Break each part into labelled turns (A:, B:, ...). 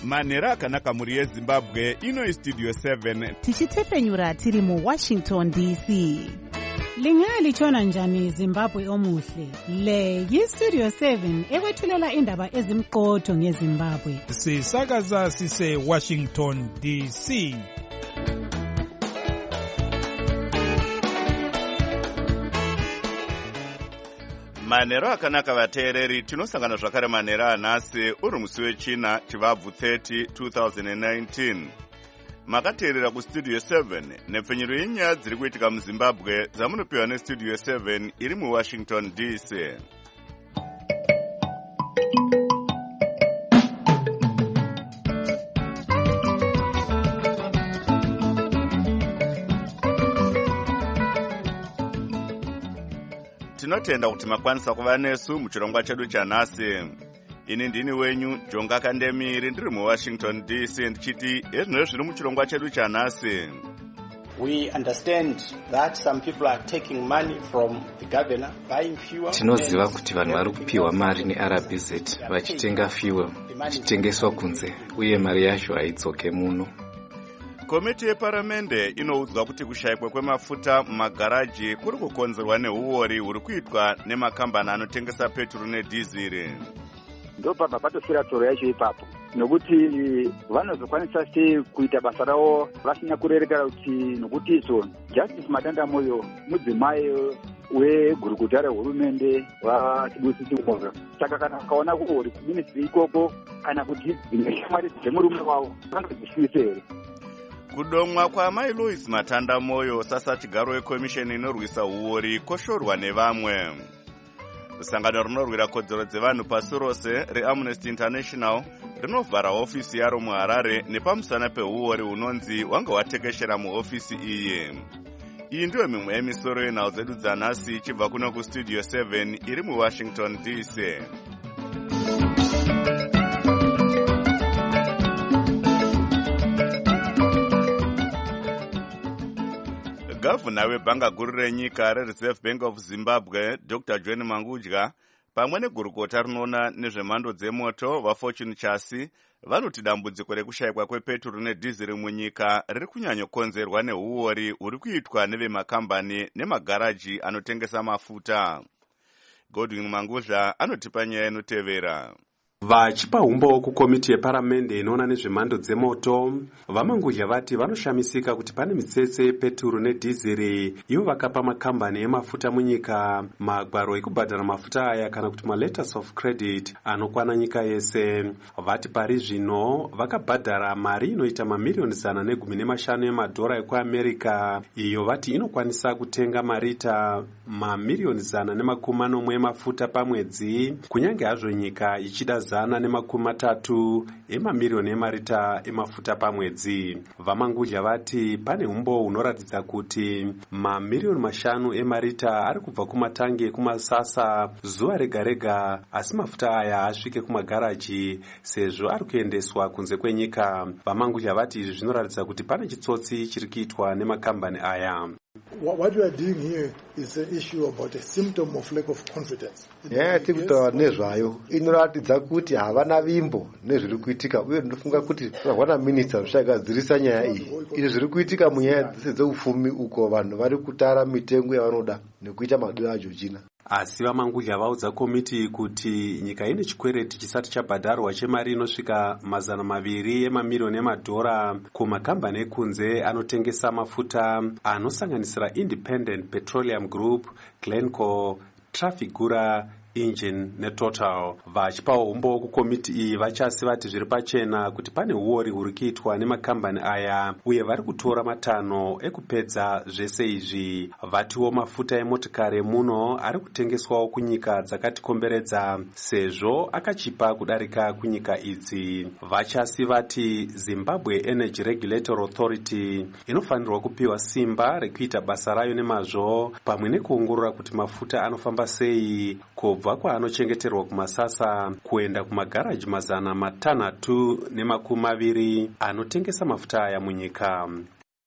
A: manhero akanaka mhuri yezimbabwe. Ino istudio 7
B: tichitefenyura tiri muWashington DC.
C: Lingalitshona njani Zimbabwe omuhle? Le yistudio 7 ekwethulela indaba ezimqotho ngeZimbabwe.
D: Sisakaza sise Washington DC.
A: manhero akanaka vateereri. Tinosangana zvakare manhero anhasi uri musi wechina chivabvu 30 2019. Makateerera kustudio 7 nepfenyuro yenyaya dziri kuitika muZimbabwe dzamunopiwa nestudio 7 iri muWashington DC. Tinotenda kuti makwanisa kuva nesu muchirongwa chedu chanhasi. Ini ndini wenyu Jonga Kandemiri ndiri muWashington DC ndichiti ezvinozvo zviri muchirongwa chedu chanhasi.
E: We understand that some people are taking money from the governor buying fuel.
F: Tinoziva kuti vanhu vari kupiwa mari neRBZ vachitenga fuel ichitengeswa kunze uye mari yacho haidzoke muno.
A: Komiti yeparamende inoudzwa kuti kushayikwa kwemafuta mumagaraji kuri kukonzerwa neuori huri kuitwa nemakambani anotengesa petro nedhiziri.
G: Ndopabva patoswera tsoro yacho ipapo, nokuti vanozokwanisa sei kuita basa ravo vasina kurerekera kuti nokuti izo Justice Matandamoyo mudzimai wegurukuta rehurumende vaChibusisi Mwoyo. Saka kana ukaona kuori kuministry ikoko kana kuti dzimwe shamwari dzemurume wavo vanozvisvise here.
A: Kudomwa kwaamai Louise Matandamoyo sasa chigaro wekomisheni inorwisa uori koshorwa nevamwe. Sangano rinorwira kodzero dzevanhu pasi rose reAmnesty International rinovhara ofisi yaro muHarare nepamusana peuori unonzi wanga watekeshera muofisi iyi. Iyi ndiyo mimwe yemisoro yenhau dzedu dzanhasi ichibva kuno kustudio 7 iri muWashington DC. Gavana webhanga guru renyika reReserve Bank of Zimbabwe, Dr. John Mangudya, pamwe negurukota rinoona nezvemhando dzemoto vaFortune Chasi, vanoti dambudziko rekushayikwa kwepetro nedhiziri munyika riri kunyanyokonzerwa neuori huri kuitwa nevemakambani nemagaraji anotengesa mafuta. Godwin Mangudya anotipa nyaya inotevera.
H: Vachipa umbo kukomiti yeparamende inoona nezvemhando dzemoto, vaMangudya vati vanoshamisika kuti pane mitsetse petro nedhiziri ivo vakapa makambani emafuta munyika magwaro ekubhadhara mafuta aya kana kuti maletters of credit anokwana nyika yese. Vati pari zvino vakabhadhara mari inoita mamiliyoni 115 emadhora ekuAmerica, iyo vati inokwanisa kutenga marita mamiliyoni 140 emafuta pamwedzi, kunyange hazvo nyika ichida 130 emamiliyoni emarita emafuta pamwedzi. VaMangudya vati pane umbo hunoratidza kuti mamiliyoni 5 emarita ari kubva kumatangi ekumasasa zuva rega rega, asi mafuta aya asvike kumagaraji sezvo ari kuendeswa kunze kwenyika. VaMangudya vati izvi zvinoratidza kuti pane chitsotsi chiri kuitwa nemakambani aya.
I: What we are doing here is an issue about a symptom of lack of confidence.
J: Tikutaura nezvayo inoratidza kuti havana vimbo nezviri kuitika, uye ndinofunga kuti vana minista zvishagadzirisa nyaya iyi. Izvi zviri kuitika munyaya dzese dzeupfumi uko vanhu vari kutara mitengo yavanoda nekuita madiro aJochina.
H: Asi vaMangudya vaudza komiti kuti nyika ine chikwereti chisati chabhadharwa chemari inosvika 200 emamiliyoni emadhora kumakambani ekunze anotengesa mafuta anosanganisira Independent Petroleum Group, Glencore, Trafigura, Engine neTotal. Vachipa umbo kukomiti iyi vachasi vati zviri pachena kuti pane uori huri kuitwa nemakambani aya uye vari kutora matanho ekupedza zvese izvi. Vatiwo mafuta emotikari muno ari kutengeswawo kunyika dzakatikomberedza sezvo akachipa kudarika kunyika idzi. Vachasi vati Zimbabwe Energy Regulatory Authority inofanirwa kupiwa simba rekuita basa rayo nemazvo, pamwe nekuongorora kuti mafuta anofamba sei kubva kwaanochengeterwa kumasasa kuenda kumagaraji 620 anotengesa mafuta aya munyika.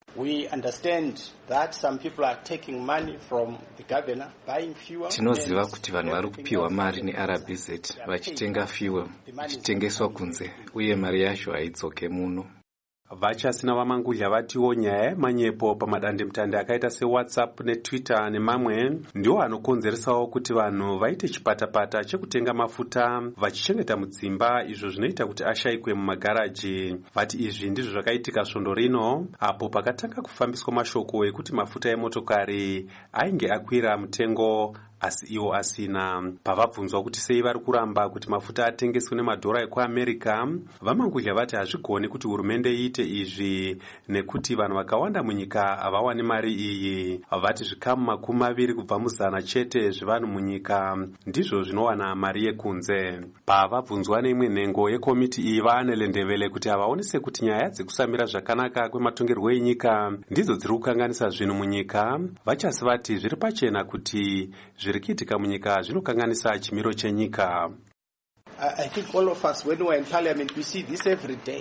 E: We understand that some people are taking money from the governor, buying fuel.
F: Tinoziva kuti vanhu vari kupiwa mari neRBZ vachitenga fuel ichitengeswa kunze uye mari yacho haidzoke muno.
H: vachasina vamangudya vatiwo nyaya yemanyepo pamadandemutande akaita sewhatsapp netwitter nemamwe ndiwo anokonzeresawo kuti vanhu vaite chipatapata chekutenga mafuta vachichengeta mudzimba, izvo zvinoita kuti ashayikwe mumagaraji. Vati izvi ndizvo zvakaitika svondo rino apo pakatanga kufambiswa mashoko ekuti mafuta emotokari ainge akwira mutengo asi iwo asina. Pavabvunzwa kuti sei vari kuramba kuti mafuta atengeswe nemadhora ekuAmerica, vamangudya vati hazvigoni kuti hurumende iite izvi nekuti vanhu vakawanda munyika havawani mari iyi. Vati zvikamu 20 kubva muzana chete zvevanhu munyika ndizvo zvinowana mari yekunze. Pavabvunzwa neimwe nhengo yekomiti iyi vaanelendevele kuti havaonese kuti nyaya dzekusamira zvakanaka kwematongerwo enyika ndidzo dziri kukanganisa zvinhu munyika, vachasi vati zviri pachena kuti zviri kuitika munyika zvinokanganisa chimiro chenyika.
E: I think all of us, when we are in parliament, we see this every day.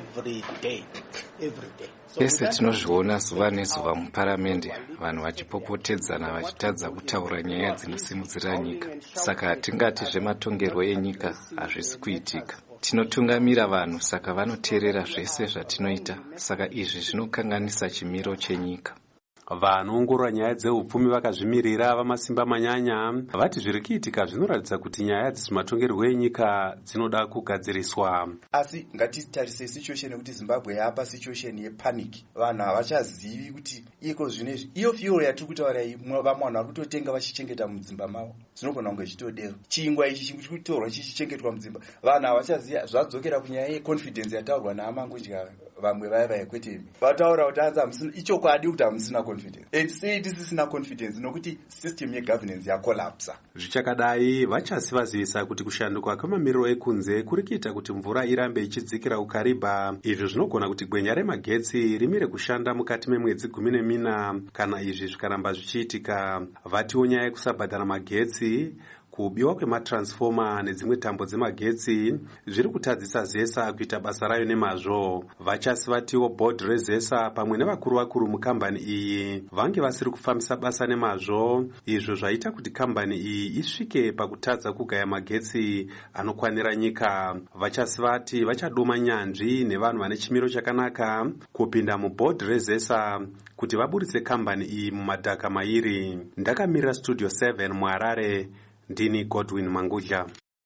F: Pese tinozviona zuva nezuva muparamende, vanhu vachipopotedzana vachitadza kutaura nyaya dzinosimudzira nyika. Saka hatingati zvematongerwo enyika hazvisi kuitika. Tinotungamira vanhu, saka vanoteerera zvese zvatinoita. Saka izvi zvinokanganisa chimiro chenyika.
H: Vanoongorora nyaya dzeupfumi vakazvimirira vamasimba manyanya vati zviri kuitika zvinoratidza kuti nyaya dzezvematongerwo enyika dzinoda kugadziriswa.
K: Asi ngatitarise situation yekuti Zimbabwe yapa situation yepanic. Vanhu havachazivi kuti iko zvinezvi iyo fuel yatiri kutaura iyi vamwe vanhu vari kutotenga vachichengeta mudzimba mavo. Zvinogona kunge zvitodero. Chingwa ichi chiri kutorwa chichichengetwa mudzimba. Vanhu havachaziva zvadzokera kunyaya yeconfidence yataurwa naamangudya vamwe vaya kwete. Vataura kuti hanzi ichokwadi kuti hamusina confidence. And say tisisina confidence nokuti system yegovernance yakolapsa.
H: Zvichakadai vachasi vazivisa kuti kushanduka kwemamiriro ekunze kuri kuita kuti mvura irambe ichidzikira kuKariba. Izvi zvinogona kuti gwenya remagetsi rimire kushanda mukati memwedzi 14 kana izvi zvikaramba zvichiitika. Vatiwo nyaya yekusabhadhara magetsi, kubiwa kwematransfoma nedzimwe tambo dzemagetsi zviri kutadzisa ZESA kuita basa rayo nemazvo. Vachasi vatiwo board rezESA pamwe nevakuru mukambani iyi vange vasiri kufambisa basa nemazvo, izvo zvaita kuti kambani iyi isvike pakutadza kugaya magetsi anokwanira nyika. Vachasi vati vachaduma nyanzvi nevanhu vane chimiro chakanaka kupinda muboard rezESA kuti vaburitse kambani iyi mumadhaka mairi. Ndakamirira studio 7 muHarare. Ndini Godwin Mangudya.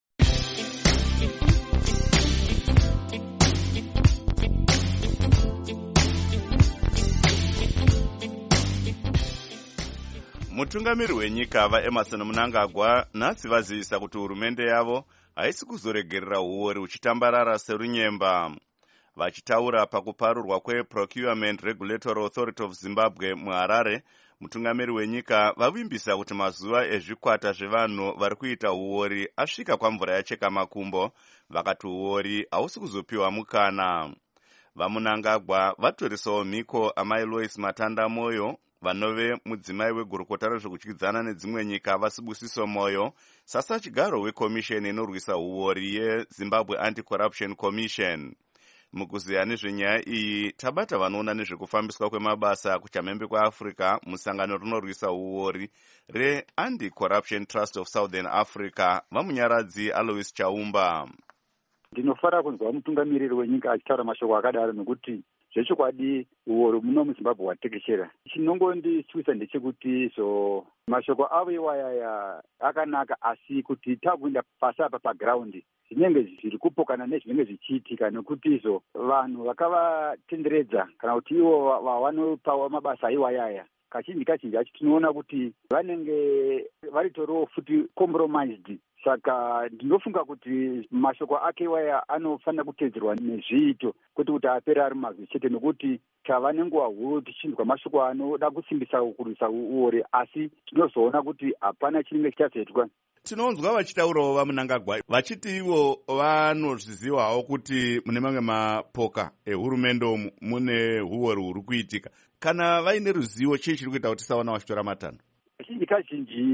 A: Mutungamiri wenyika vaEmerson Mnangagwa nhasi vazivisa kuti hurumende yavo haisi kuzoregerera uori uchitambarara serunyemba. Vachitaura pakuparurwa kweProcurement Regulatory Authority of Zimbabwe muHarare, mutungamiri wenyika vavimbisa kuti mazuva ezvikwata zvevanhu vari kuita uori asvika kwamvura yacheka makumbo, vakati uori hausi kuzopiwa mukana. VaMnangagwa vatorisawo mhiko amai Lois Matanda Moyo, vanove mudzimai wegurukota rezvekudyidzana nedzimwe nyika vaSibusiso Moyo, sasachigaro wekomisheni inorwisa uori yeZimbabwe Anti-Corruption Commission. Mukuziya nezvenyaya iyi tabata vanoona nezvekufambiswa kwemabasa kuchamhembe kweAfrica musangano rinorwisa uori reAnti-Corruption Trust of Southern Africa, vamunyaradzi Alois Chaumba.
G: Ndinofara kunzwa mutungamiriri wenyika achitaura mashoko akadaro nokuti zvechokwadi uori muno muZimbabwe watekeshera. Chinongondiswisa ndechekuti mashoko avo iwaya akanaka, asi kuti takuenda pasi apa paground zvinenge zviri kupokana nezvinenge zvichiitika, nekuti vanhu vakavatenderedza kana kuti ivo vanopawa mabasa iwayaya kazhinji acho tinoona kuti vanenge varitoriwo futi compromised. Saka ndinofunga kuti mashoko ake iwaya anofanira kutedzerwa nezviito kuti apere ari mazwi chete, nokuti tava nenguva huru tichinzwa mashoko anoda kusimbisa kurwisa uori, asi tinozoona kuti hapana chinenge chichazoitwa.
A: Tinonzwa vachitaurawo vaMnangagwa vachiti ivo vanozvizivawo kuti mune mamwe mapoka ehurumende mune uori huri kuitika. Kana vaine ruzivo chii chiri kuita kuti tisaona vachitora matanho?
G: Kazhinji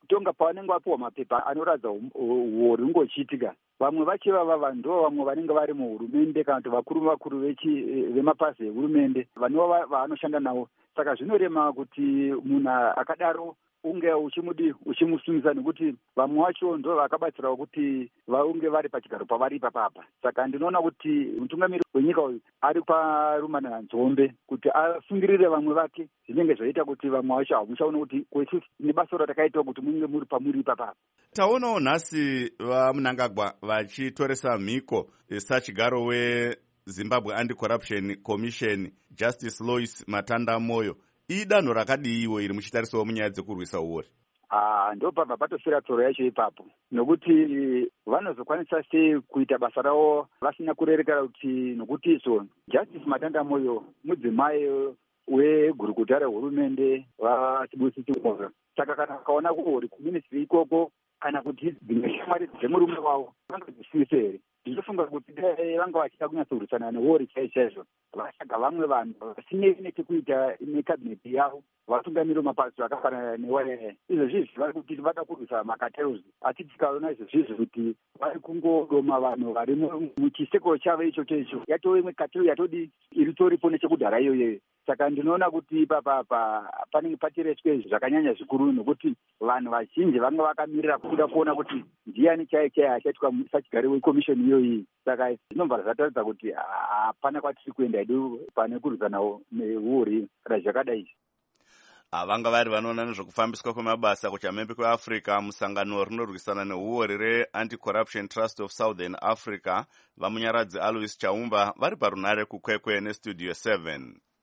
G: kutonga pavanenge vapiwa mapepa anoratidza uori ungochiitika. Vamwe vachivava vanhu ndo vamwe vanenge vari muhurumende kana kuti vakuru vemapazi ehurumende vanova vaanoshanda navo. Saka zvinorema kuti munhu akadaro unge uchimusungisa nekuti vamwe vacho ndo vakabatsirawo kuti vaunge vari pachigaro pavari ipapapa. Saka ndinoona kuti mutungamiri wenyika uyu ari parumana nzombe kuti asungirire vamwe vake zvinenge zvaita kuti vamwe vacho hamuchaona kuti kwesi nebasa ratakaitawo kuti munge muri pamuri ipapapa.
A: Taonawo nhasi vaMnangagwa vachitoresa mhiko sachigaro weZimbabwe Anti-Corruption Commission Justice Lois Matanda Moyo. Idanho rakadiiwo iri muchitarisawo munyaya dzekurwisa uori?
G: Ndo pabva patosvira tsoro yacho ipapo, nokuti vanozokwanisa sei kuita basa ravo vasina kurerekera kuti nokuti Justice Matanda Moyo mudzimai wegurukuta rehurumende vaChibusisi Moro. Saka kana akaona kuori kuministry ikoko kana kuti dzimwe shamwari dzemurume wavo vangadzisise here. Ndinofunga kuti vanga vachida kunyatsorwisana nehori chaizvo vachaga vamwe vanhu vasine nechekuita nekabineti yavo vatungamiri mapazi akafanana newayaa. Izvozvi vari kuti vada kurwisa makartels, asi tikaona izvozvizvi kuti vari kungodoma vanhu vari muchisekuro chavo ichocho icho yatove imwe kartel yatodi iritoripo nechekudhara iyoyo. Saka ndinoona kuti ipapa panenge pachireswe zvakanyanya zvikuru, nokuti vanhu vazhinji vanga vakamirira kuda kuona kuti ndiani chaiye achaitwa sachigaro wekomishoni iyoyi. Saka zvinobva zvataridza kuti hapana kwatiri kuenda edu pane kurwisanawo neuori kana zvakadai.
A: Vanga vari vanoona nezvekufambiswa kwemabasa kuchamhembe kweAfrica musangano rinorwisana neuori reAnti-Corruption Trust of Southern Africa, vamunyaradzi Alois Chaumba vari parunare kukwekwe nestudio 7.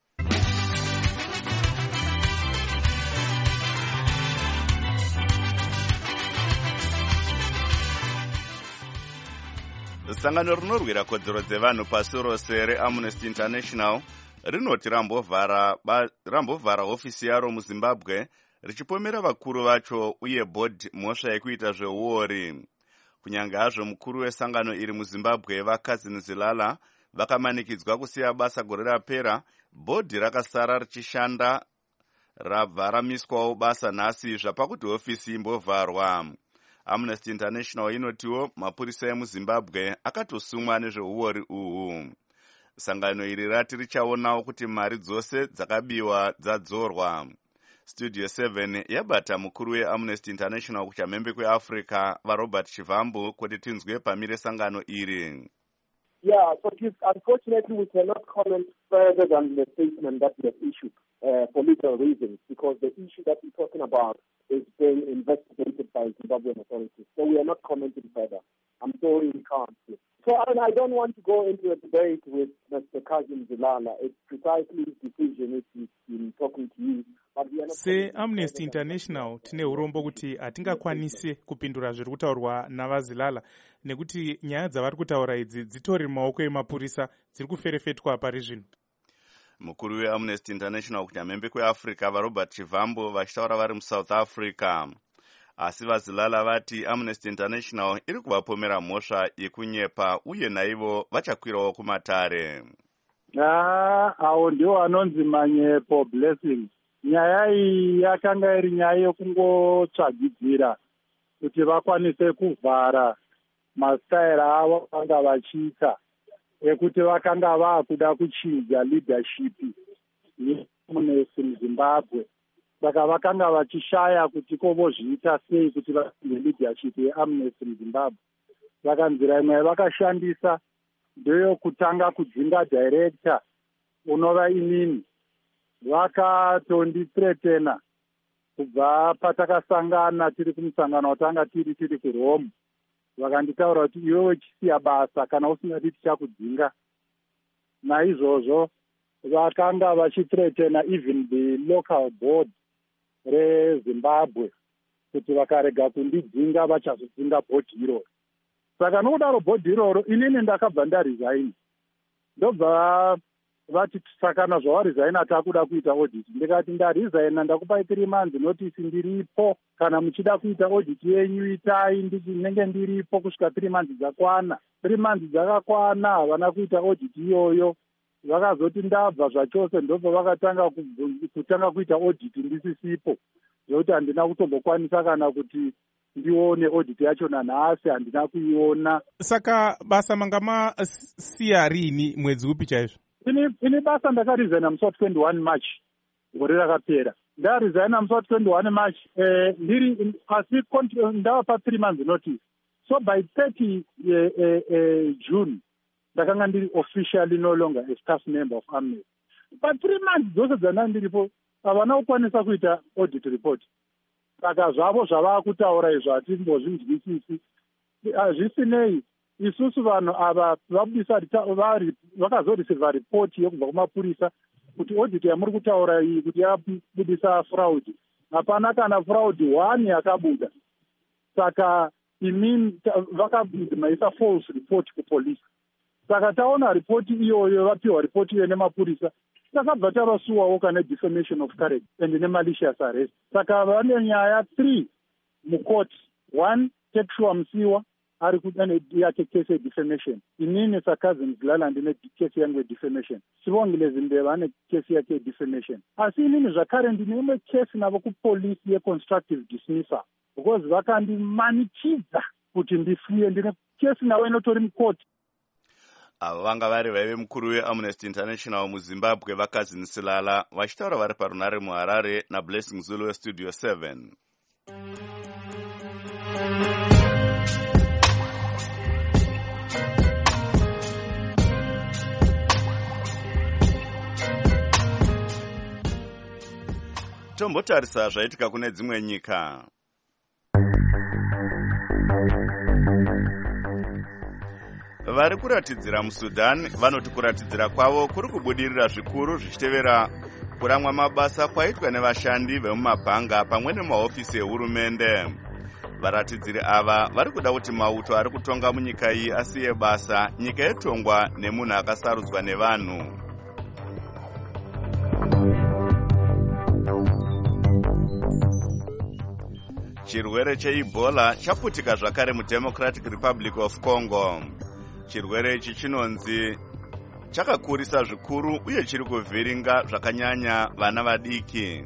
A: Sangano rinorwira kodzero dzevanhu pasi rose reAmnesty International rinoti rambovhara hofisi yaro muZimbabwe richipomera vakuru vacho uye bhodhi mhosva yekuita zveuori. Kunyange hazvo mukuru wesangano iri muZimbabwe vaKazini Zilala vakamanikidzwa kusiya basa gore rapera, bhodhi rakasara richishanda rabva ramiswawo basa nhasi zvapakuti hofisi imbovharwa. Amnesty International inotiwo mapurisa emuZimbabwe akatosumwa nezveuori uhu. Sangano iri rati richaonawo kuti mari dzose dzakabiwa dzadzorwa. Studio 7 yabata mukuru weAmnesty International kuchamhembe kweAfrica vaRobert Chivambu kuti tinzwe pamire sangano iri.
L: Yeah, so unfortunately we cannot comment further than the statement that we have issued for legal reasons, because the issue that we're talking about is being investigated by Zimbabwean authorities. So we are not commenting further. I'm sorry we can't. So I don't want to go into a debate with Mr. Kazim Zilala. It's precisely his decision if he's been talking to you.
D: SeAmnesty International tine urombo kuti hatingakwanise kupindura zviri kutaurwa navaZilala nekuti nyaya dzavari kutaura idzi dzitori mumaoko emapurisa, dziri kuferefetwa pari zvino.
A: Mukuru weAmnesty International kuchamhembe kweAfrica vaRobert Chivambo vachitaura vari muSouth Africa. Asi vaZilala vati Amnesty International iri kuvapomera mhosva yekunyepa uye naivo vachakwirawo kumatare.
M: Awo ndiwo anonzi manyepo blessings. Nyaya iyi yakanga iri nyaya yekungotsvagidzira kuti vakwanise kuvhara masitaira avo vanga vachiita ekuti vakanga vaakuda kuchinja leadership yeAmnesty muZimbabwe. Saka vakanga vachishaya kuti kovozviita sei kuti vaine leadership yeAmnesty muZimbabwe. Saka nzira imwe yavakashandisa ndeyokutanga kudzinga director unova inini. Vakatondithreatena kubva patakasangana tiri kumusangano watanga tiri kuRome. Vakanditaura kuti iwewe chisiya basa kana usingati tichakudzinga. Naizvozvo vakanga vachithreatena even the local board reZimbabwe kuti vakarega kundidzinga vachazodzinga bhodhi iroro. Saka nokudaro bhodhi iroro inini ndakabva ndaresign. Ndobva vati sakana zvawaresigna takuda kuita audit. Ndikati ndaresigna ndakupai 3 months notice ndiripo, kana muchida kuita audit yenyu itai, ndinenge ndiripo kusvika 3 months dzakwana. 3 months dzakakwana havana kuita audit iyoyo. Vakazoti ndabva zvachose ndobva vakatanga kuita audit ndisisipo. zvokuti handina kutombokwanisa kana kuti ndione audit yacho nanhasi, handina kuiona.
D: Saka basa manga masiya rini mwedzi upi chaizvo?
M: Ini basa ndakaresigna musi wa 21 March gore rakapera. Ndaresigna musi wa 21 March ndiri asi ndava pa 3 months notice. So by 30 June ndakanga ndiri officially no longer a staff member of Amnesty. But 3 months dzose dzandanga ndiripo havana kukwanisa kuita audit report. Saka zvavo zvava kutaura izvo hatimbozvinzwisisi. Hazvisinei, isusu vanhu ava vabudisa vakazoreceiva ripoti yekubva kumapurisa kuti audit yamuri kutaura iyi kuti yabudisa fraud. Hapana kana fraud 1 yakabuda. Saka vakaisa false report kupolisi. Saka taona ripoti iyoyo, vapiwa ripoti iyoyo nemapurisa, takabva tavasuwawo kana defamation of character and nemalicious arrest. Saka vane nyaya 3 mukoti. 1, Tekshua Msiwa ari kudane yake case defamation. Inini Sarcasm Zilala ndine case yangu defamation. Sivongile Zimbeva ane case yake defamation. Asi inini zvakare ndine case navo kupolisi ye constructive dismissal. Because vakandimanichidza kuti ndifuye, ndine case nawo inotori mukoti.
A: Ava vanga vari vaive mukuru weAmnesty International muZimbabwe vaKazini Silala vachitaura vari parunare muHarare naBlessing Zulu weStudio 7. Tombotarisa zvaitika kune dzimwe nyika. Vari kuratidzira muSudan vanoti kuratidzira kwavo kuri kubudirira zvikuru zvichitevera kuramwa mabasa kwaitwa nevashandi vemumabhanga pamwe nemahofisi ehurumende. Varatidziri ava vari kuda kuti mauto ari kutonga munyika iyi asiye basa, nyika yetongwa nemunhu akasarudzwa nevanhu. Chirwere cheEbola chaputika zvakare muDemocratic Republic of Congo. Chirwere ichi chinonzi chakakurisa zvikuru uye chiri kuvhiringa zvakanyanya vana vadiki.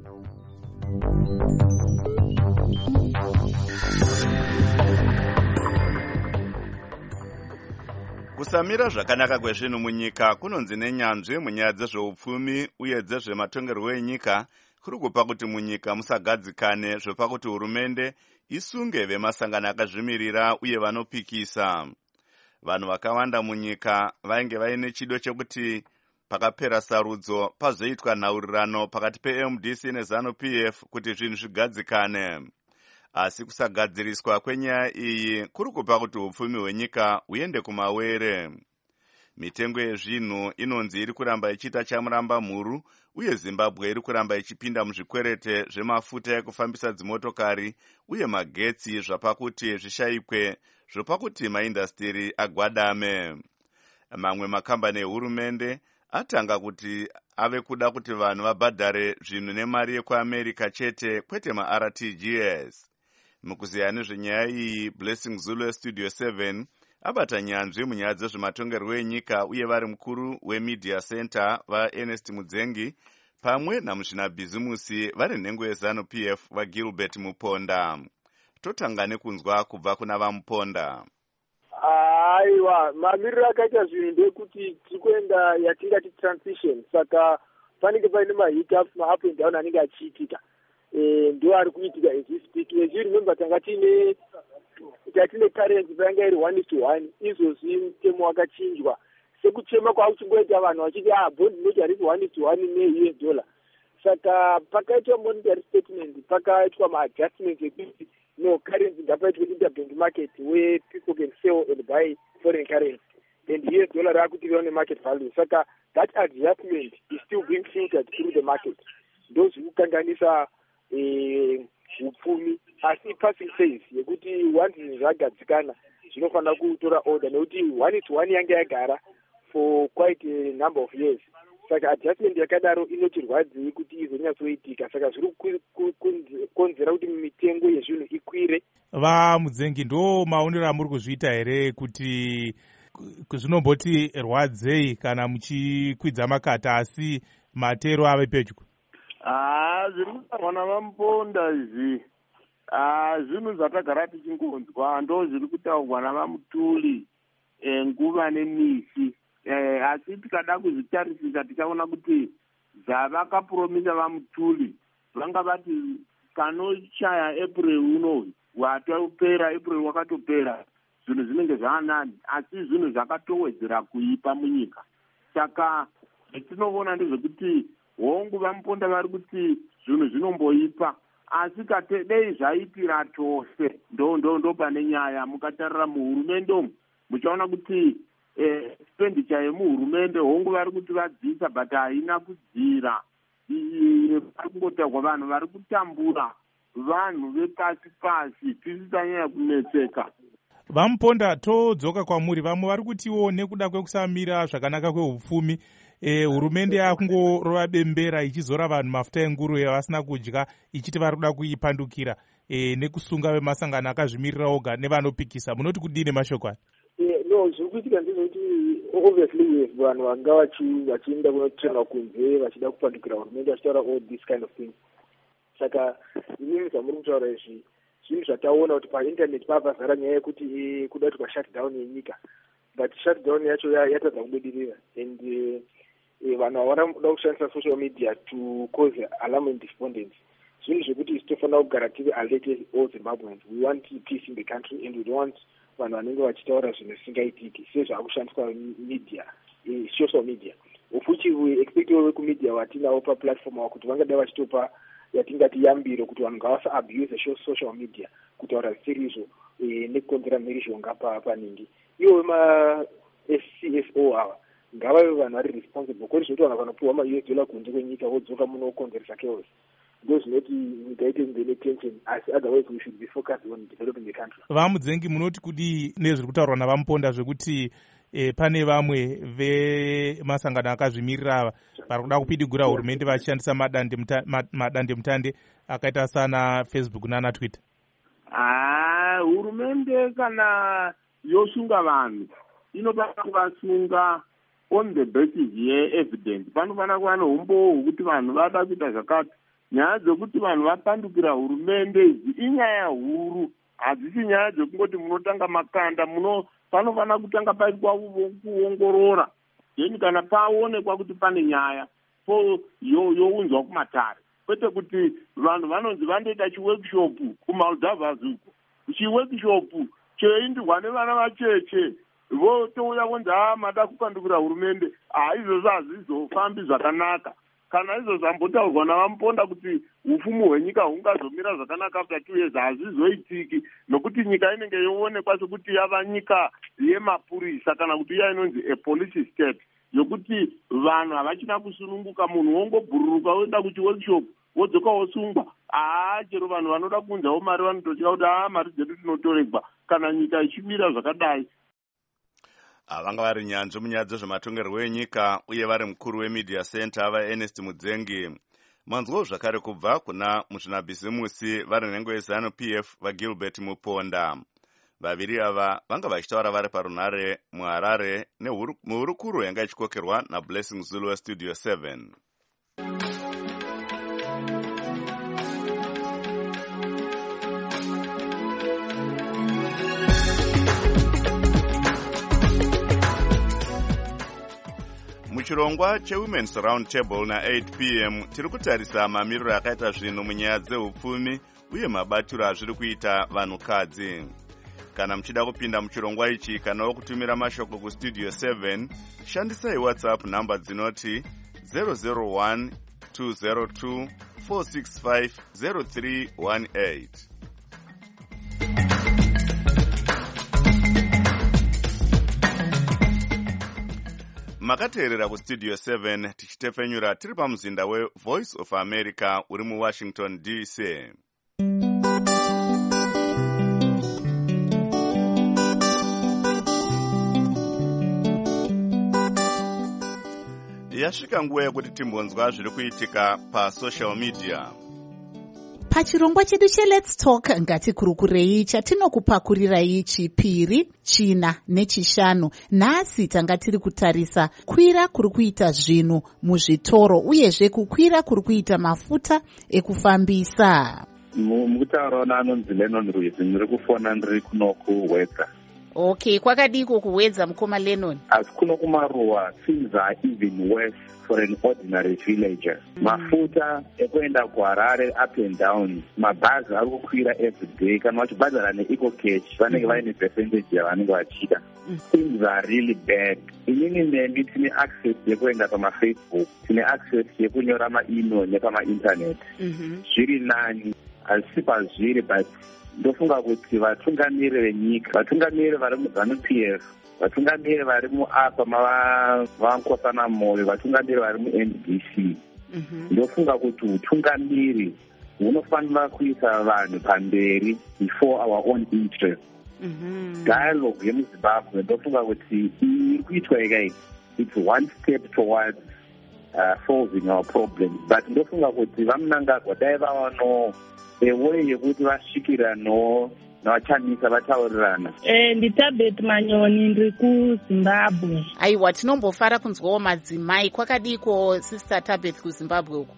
A: Kusamira zvakanaka kwezvinhu munyika kunonzi nenyanzvi munyaya dzezveupfumi uye dzezvematongerwo enyika kuri kupa kuti munyika musagadzikane zvepakuti hurumende isunge vemasangano akazvimirira uye vanopikisa. Vanhu vakawanda munyika vainge vaine chido chekuti pakapera sarudzo pazoitwa nhaurirano pakati peMDC neZANU-PF kuti zvinhu zvigadzikane. Asi kusagadziriswa kwenyaya iyi kuri kupa kuti upfumi hwenyika huende kumawere. Mitengo yezvinhu inonzi iri kuramba ichiita chamuramba mhuru uye Zimbabwe iri kuramba ichipinda muzvikwerete zvemafuta ekufambisa dzimotokari uye magetsi zvapakuti zvishayikwe zvopakuti maindastiri agwadame. Mamwe makambani ehurumende atanga kuti ave kuda kuti vanhu vabhadhare zvinhu nemari yekuAmerica chete kwete maRTGS. Mukuziya nezvenyaya iyi, Blessing Zulu weStudio 7 abata nyanzvi munyaya dzezvematongerwo enyika uye vari mukuru weMedia Center vaErnest Mudzengi pamwe namuzvinabhizimusi vari nhengo yeZANU-PF vaGilbert Muponda. Totanga nekunzwa kubva kuna vaMuponda.
L: Aiwa, mamiriro akaita zvinhu ndekuti tikuenda yatingati transition, saka panenge paine mahiccups, ma-up and down anenge achiitika. Ndo ari kuitika as we speak. As you remember, tanga tine currency payanga iri 1:1, izvozvi mutemo wakachinjwa. Sekuchema kwakuchingoita vanhu vachiti bond note harisi 1:1 ne-US dollar. Saka pakaitwa monetary statement, pakaitwa ma-adjustment ekuti no currency ngapaitwe interbank market where people can sell and buy foreign currency. And US dollar rakuti on market value. Saka that adjustment is still being filtered through the market. Those who kanganisa upfumi asi passing phase yekuti once zvagadzikana zvinofanira kutora order nekuti 1:1 yange yagara for quite a number of years. Saka adjustment yakadaro inotirwadzei kuti izonyatsoitika. Saka zviri kukonzera kuti mitengo yezvinhu ikwire.
D: VaMudzengi, ndo maonero amuri kuzviita here kuti zvinomboti rwadzei kana muchikwidza makata asi matero ave pedyo?
N: Zviri kutaurwa navamuponda izvi zvinhu zvatagara tichingonzwa, ndo zviri kutaurwa navamutuli nguva nemisi. Asi tikada kuzvitarisisa tichaona kuti zvavakapromisa vamutuli vanga vati kanochaya April uno watopera, April wakatopera, zvinhu zvinenge zvaanani, asi zvinhu zvakatowedzera kuipa munyika. Saka zvetinoona ndezvekuti hongu vamuponda vari kuti zvinhu zvinomboipa, asi dei zvaipira tose ndo pane nyaya. Mukatarira muhurumende umu muchaona kuti expenditure yemuhurumende hongu vari kuti vadzisa, but haina kudzira. Vari kungotaurwa vanhu vari kutambura vanhu vepasi pasi, tisisa nyaya kunetseka.
D: Vamuponda, todzoka kwamuri. Vamwe vari kutiwo nekuda kwekusamira zvakanaka kwehupfumi, hurumende yakungorova bembera ichizora vanhu mafuta enguruve vasina kudya, ichiti vari kuda kuipandukira nekusunga vemasangano akazvimirira oga nevanopikisa. Munoti kudini mashoko aya?
L: No, zviri kuitika ndezvekuti obviously vanhu vanga vachienda kunotrena kunze vachida kupandukira hurumende vachitaura all this kind of things. Saka inini zvamuri kutaura izvi zvinhu zvataona kuti painternet pavazara nyaya yekuti kuda kuti kwashutdown yenyika, but shutdown yacho yatadza kubudirira, and vanhu havanoda kushandisa social media to cause alarm and despondence. Zvinhu zvekuti tinofanira kugara tiri alert all Zimbabweans. We want peace in the country and we don't want vanhu vanenge vachitaura zvinhu zvisingaitiki sezvakushandiswa media, social media, of which we expect vekumedia vatinawo paplatform kuti vangada vachitopa yatingati yambiro kuti vanhu ngavasa abuse social media kutaura zvisiriizvo nekukonzera mhirizhonga paningi. Ivo ma-SCSO ava ngavave vanhu vari responsible, kwete zvinoita vanhu vanopiwa ma-US dollar kunze kwenyika vodzoka munokonzeresa chaos. Ndo zvinoti nyika ite mbene tension, asi otherwise we should be focused on developing the country.
D: Vamudzengi, munoti kudi nezviri kutaurwa navamuponda zvekuti pane vamwe vemasangano akazvimirira ava vari kuda kupidigura hurumende vachishandisa madandemutande akaita sana Facebook nana Twitter?
N: Hurumende kana yosunga vanhu inofanira kuvasunga on the basis ye-evidence. Panofanira kuva neumbowo hwekuti vanhu vada kuita zvakati. Nyaya dzekuti vanhu vapandukira hurumende idzi inyaya huru, hadzisi nyaya dzekungoti munotanga makanda. Panofanira kutanga paitwa kuongorora, then kana paonekwa kuti pane nyaya younzwa kumatare, kwete kuti vanhu vanonzi vandoita chiworkshop kuMaldavas uko, chiworkshop cheindirwa nevana vacheche votouya vonzi mada kupandukira hurumende. Izvozvo hazvizofambi zvakanaka. Kana izvo zvambotaurwa navamuponda kuti upfumi hwenyika hungazomira zvakanaka after 2 years, hazvizoitiki, nokuti nyika inenge yoonekwa sekuti yava nyika yemapurisa kana kuti iya inonzi a police state, yokuti vanhu havachina kusununguka. Munhu wongobhururuka woenda kuchiworkshop wodzoka wosungwa. Chero vanhu vanoda kuunzawo mari vanototya kuti mari dzedu tinotoregwa kana nyika ichimira zvakadai.
A: Vanga vari nyanzvi munyaya dzezvematongerwo enyika uye vari mukuru wemedia center vaErnest Mudzengi. Manzwawo zvakare kubva kuna muzvinabhizimusi vari nhengo yeZanu PF vaGilbert Muponda. Vaviri ava vanga vachitaura vari parunhare muHarare muhurukuro yanga ichikokerwa naBlessing Zulu weStudio 7. Muchirongwa cheWomen's Round Table na8 p.m. tiri kutarisa mamiriro akaita zvinhu munyaya dzehupfumi uye mabatiro azviri kuita vanhukadzi. Kana muchida kupinda muchirongwa ichi kanawo kutumira mashoko kuStudio 7, shandisai WhatsApp namba dzinoti 001 202 465 0318. Makateerera kuStudio 7 tichitefenyura tiri pamuzinda weVoice of America uri muWashington DC. Yasvika nguva yekuti timbonzwa zviri kuitika pasocial media.
B: Pachirongwa chedu cheLet's Talk ngatikurukurei chatinokupakurirai chipiri, china nechishanu. Nhasi tanga tiri kutarisa kwira kuri kuita zvinhu muzvitoro uyezve kukwira kuri kuita mafuta ekufambisa.
O: Mukutaura anonzi Lennon Rwizi, ndiri kufona ndiri kuno kuwedza.
B: Okay, kwakadiko kuwedza mukoma Lennon?
O: Asi kuno kumaruwa things are even worse for an ordinary villager. Mafuta ekuenda kuHarare up and down, mabhazi ari kukwira everyday. Kana vachibhadhara neEcoCash vanenge vaine percentage yavanenge vachida. Things are really bad. Inini nemi tine access yekuenda pamaFacebook, tine access yekunyora maemail nepamainternet. Zviri nani, asi pazviri, but ndofunga kuti vatungamiri venyika, vatungamiri vari muZANU-PF, vatungamiri vari muAPA mavankosana moyo, vatungamiri vari muNDC, ndofunga kuti utungamiri hunofanira kuisa vanhu pamberi before our own interest. Dialogue yemuZimbabwe ndofunga kuti iri kuitwa ikai, it's one step towards solving our problems, but ndofunga kuti vamunangagwa dai vavano way yekuti vasvikira navachamisa vataurirana.
P: Nditabet Manyoni, ndiri kuZimbabwe.
B: Aiwa, tinombofara kunzwawo madzimai. Kwakadiko Sister Tabeth kuZimbabwe uko?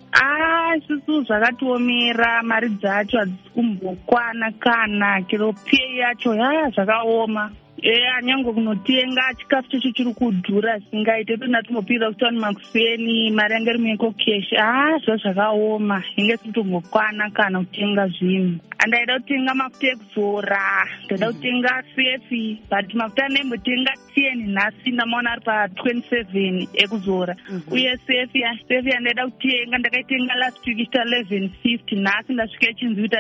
P: Isusu zvakatiomera, mari dzacho hadzisi kumbokwana, kana kilo pay yacho zvakaoma. Anyange kunotenga chikafu chacho chiri kudhura singaite tonatimopira kuti wani makuseni mari yange rimwe EcoCash zvakaoma, inge sitombokwana kana kutenga zvinhu. Andaida kutenga mafuta ekuzora, ndaida kutenga sefi, but mafuta anembotenga 10 nhasi ndamaona ari pa27 ekuzora. Uye sefi andaida kutenga ndakaitenga last week ichita 1150, nhasi ndasvika ichinzi kuita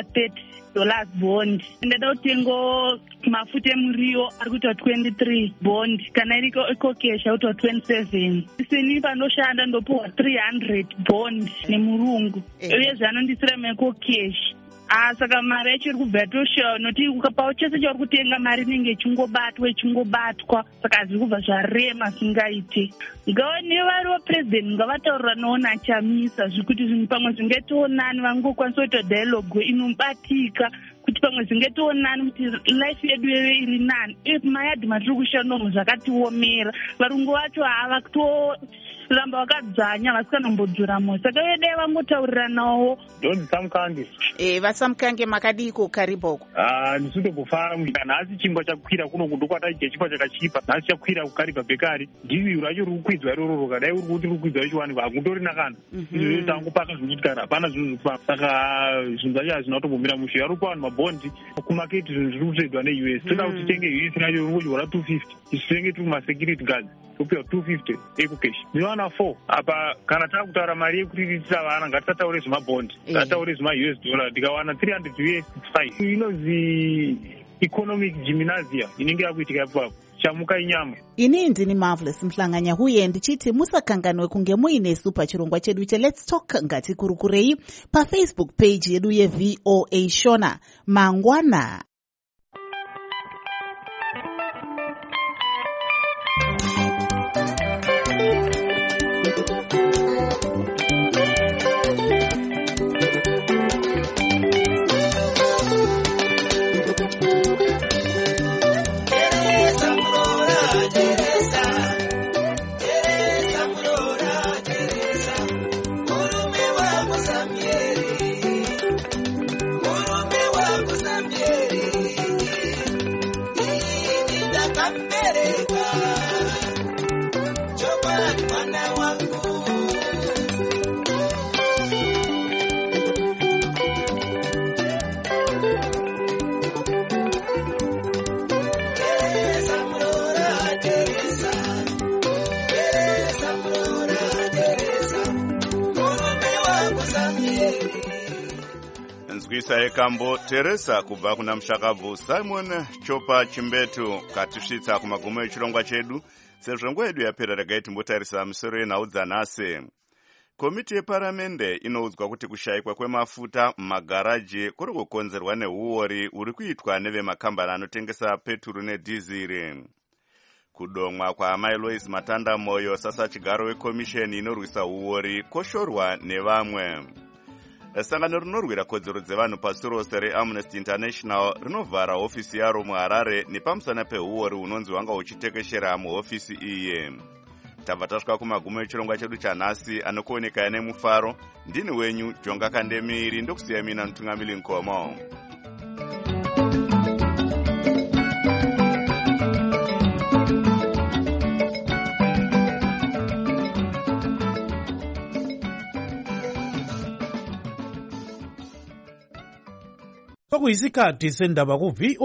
P: $30 bond. Ndaida kutenga mafuta emuriwo ari kuita 23 bond, kana iri EcoCash akuita 27. Seni panoshanda ndopuwa 300 bond nemurungu, uye zvanondisira muEcoCash. Saka mari yacho iri kubva yatoshawa, noti ukapawo chese chauri kutenga mari inenge ichingobatwa, saka hazviri kubva zvarema singaite. Ngavane variwo president ngavataurirawo nachamisa zvekuti zvinhu pamwe zvingationani, vangokwanisa kuita dialogue inobatika kuti pamwe zvingationani kuti life yedu yeve iri nani. Mayadhi matiri kushandamo zvakatiomera, varungu vacho hava kutoramba vakadzanya vasikanombodhuramo, saka vedai vangotauriranawo.
Q: Ndonzi Samkange.
B: Vasamkange, makadiko kariboko?
Q: Ndisitombofara kana asi chingwa chakwira kuno kundokwata chingwa chakachipa, nhasi chakwira kukariba bekari. Ndizvi racho riri kukwidzwa iroro, kadai uri kuti riri kukwidzwa ichiwani hakutorina kana. Izvo tangopaka zvinoitikana, hapana zvinhu zviri saka zvinhu zvacho hazvina kutombomira mushe. Vari kupa vanhu mabhondi kumaketi, zvinhu zviri kutredwa neUS. Toda kuti tenge US racho riri kudyora 250, isu tinenge tiri masecurity guards topiwa 250 EcoCash. Ndinowana 4 apa. Kana takutaura mari yekuti tiitisa vana, ngatisataure zvemabhondi, ngatisaure zvemaUS dollar. Ndikawana 300 US 5. Inonzi economic gymnasia inenge yakuitika ipapo. Chamuka inyama.
B: Ini ndini Marvelous Mhlanganya, huye ndichiti musakanganwe kunge muinesu pachirongwa chedu cheLet's Talk ngatikurukurei paFacebook page yedu yeVOA Shona. Mangwana.
A: Nzwisa yekambo Teresa kubva kuna mushakabvu Simon Chopa Chimbetu katisvitsa kumagumo echirongwa chedu. Sezvo nguva yedu yapera regai timbotarisa misoro yenhau dzanhasi. Komiti yeparamende inoudzwa kuti kushayikwa kwemafuta mumagaraji kuri kukonzerwa neuori uri kuitwa nevemakambani anotengesa peturu nedhiziri. Kudomwa kwaamai Lois Matandamoyo sasa chigaro wekomisheni inorwisa uori koshorwa nevamwe. sangano rinorwira kodzero dzevanhu pasi rose reamnesty international rinovhara hofisi yaro muharare nepamusana peuori hunonzi hwanga huchitekeshera muhofisi iyi. tabva tasvika kumagumo echirongwa chedu chanhasi anokuonekaya nemufaro. ndini wenyu jonga kandemiri ndokusiya mina mutungamiri nkomo.
R: Sokuyisikhathi sendaba ku